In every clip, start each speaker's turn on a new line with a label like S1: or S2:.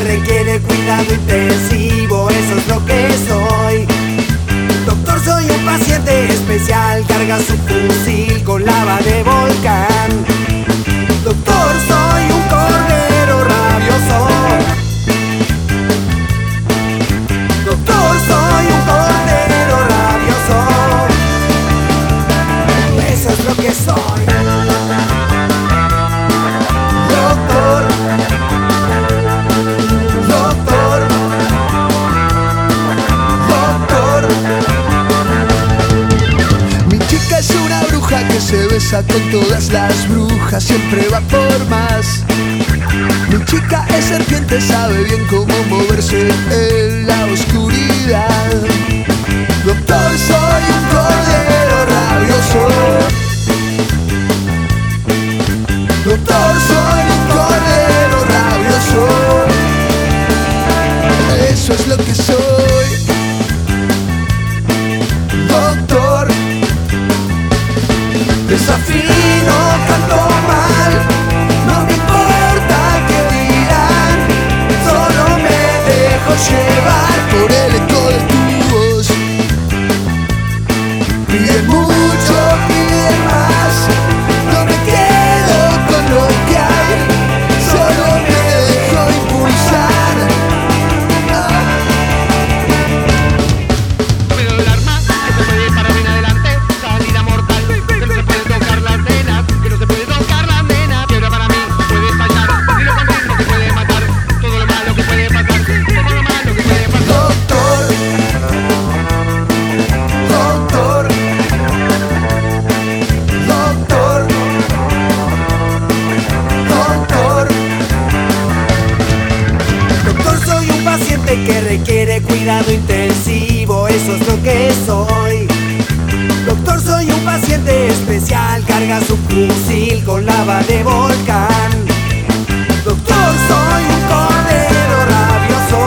S1: requiere cuidado intensivo, eso es lo que soy. Doctor, soy un paciente especial, carga su fusil con lava de volcán. Doctor, soy un cordero rabioso. Doctor, soy un cordero rabioso. Eso es lo que soy. Doctor, doctor, doctor.
S2: Mi chica es una bruja que se besa con todas las brujas, siempre va por más. Mi chica es serpiente, sabe bien cómo moverse en la oscuridad. Doctor, soy un cordero rabioso. Doctor, soy un cordero rabioso. Eso es lo que soy. Doctor,
S1: Desafino, canto mal, no me importa qué dirán, solo me dejo llevar
S2: por el eco de tu voz. Pide mucho, pide más. No me quedo con lo que hay, solo me dejo impulsar.
S3: Pero el arma que se puede parar bien adelante, salida mortal, que no se puede tocar las venas, que no se puede tocar las venas. Piedra para mí puede estallar, y lo contento que puede matar, todo lo malo que puede pasar, todo lo malo que puede pasar.
S1: Doctor, doctor, doctor, doctor. Doctor, soy un paciente que requiere cuidado intensivo, eso es lo que soy. Doctor, soy un paciente especial, carga su fusil con lava de volcán. Doctor, soy un cordero rabioso.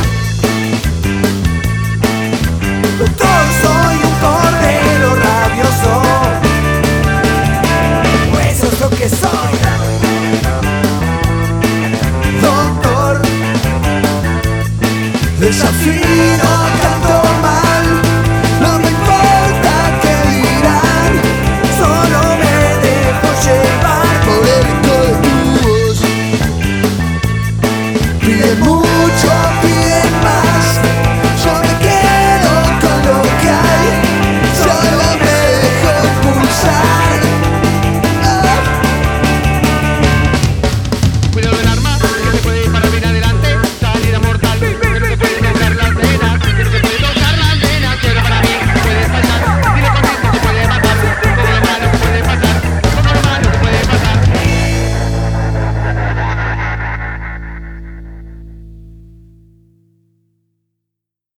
S1: Doctor, soy un cordero rabioso. Eso es lo que soy. Doctor,
S2: Desafino, canto mal. No me importa qué dirán,
S1: solo me dejo llevar.
S2: por el eco de tu voz. Pide mucho,